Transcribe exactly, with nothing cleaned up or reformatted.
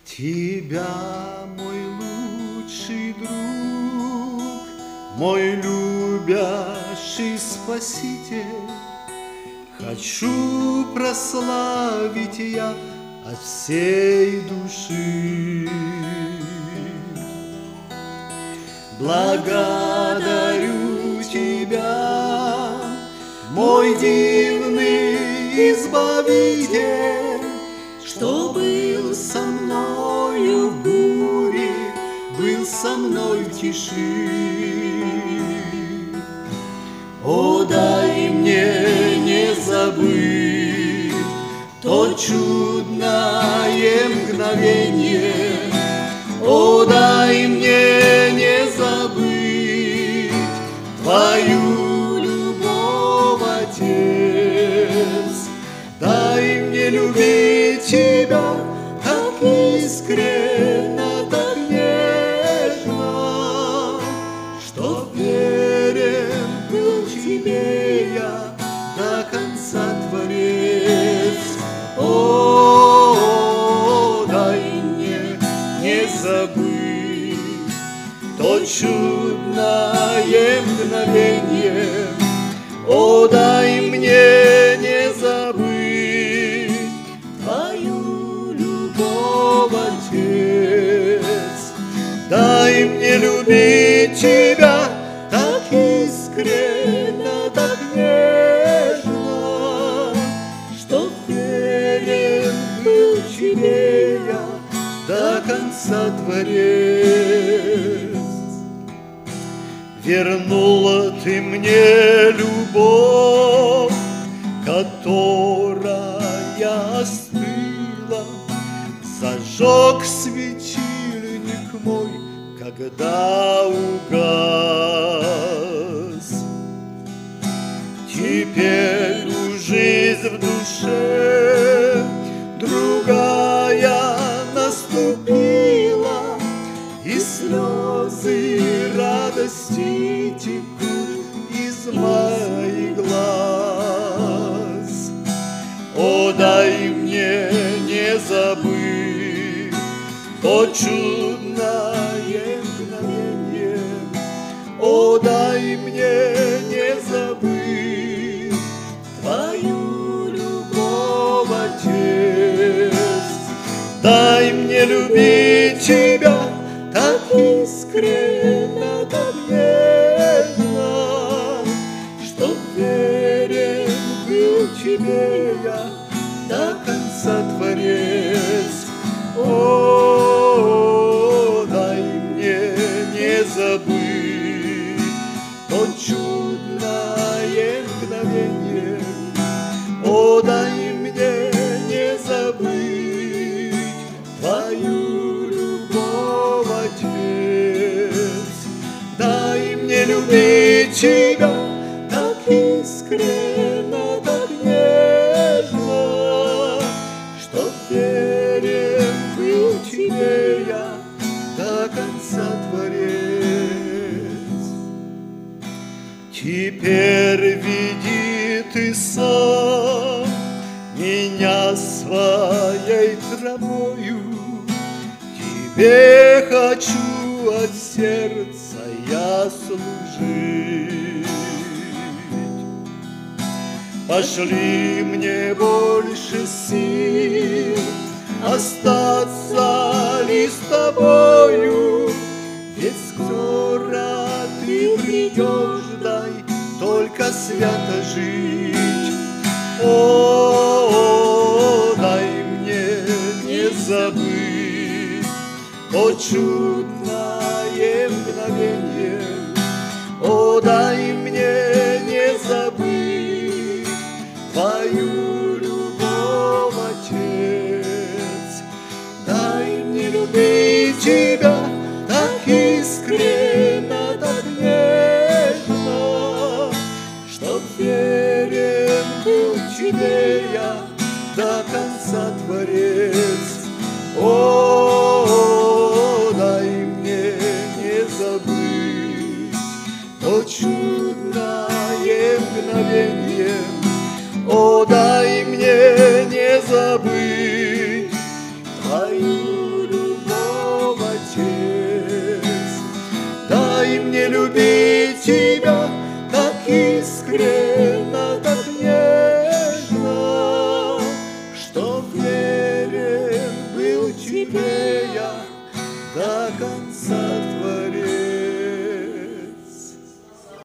Тебя, мой лучший друг, мой любящий Спаситель, хочу прославить я от всей души. Благодарю Тебя, мой дивный Избавитель, что был со мною в буре, был со мной в тиши. О, дай мне не забыть то чудное мгновенье, о, дай мне не забыть Твою любовь, Отец. Дай мне любить Тебя так искренно, так нежно, чтоб верен был Тебе я до конца, Творец. О, дай мне не забыть то чудное мгновенье, о, дай мне не забыть Твою любовь, Отец. Дай мне любить Тебя так искренно, так нежно, чтоб верен был Тебе я до конца, Творец. Вернула Ты мне любовь, которая остыла, зажег светильник мой, когда угас. Теперь у жизнь в душе другая наступила, и слезы радости текут из моих глаз. О, дай мне не забыть то чудное мгновенье, о, дай мне не забыть Твою любовь, Отец. Дай мне любить Тебя так искренно, так нежно, чтоб верен был Тебе я до конца, Творец. О, дай мне не забыть то чудное мгновенье, о, дай мне не забыть Твою любовь, Отец. Дай мне любить Тебя так искренно, так нежно, чтоб верен был Тебе я до конца, Творец. Теперь веди Ты сам меня своей тропою, Тебе хочу от сердца я служить. Пошли мне больше сил остаться ли с Тобою, ведь скоро Ты придешь, дай только свято жить. О, дай мне не забыть то чудное мгновенье, о, дай мне не забыть Твою любовь, Отец. Дай мне любить Тебя так искренно, так нежно, чтоб верен был Тебе я до конца, Творец. О, дай мне не забыть то чудное мгновенье, о, дай мне не забыть Твою любовь. Орфея до конца твоего.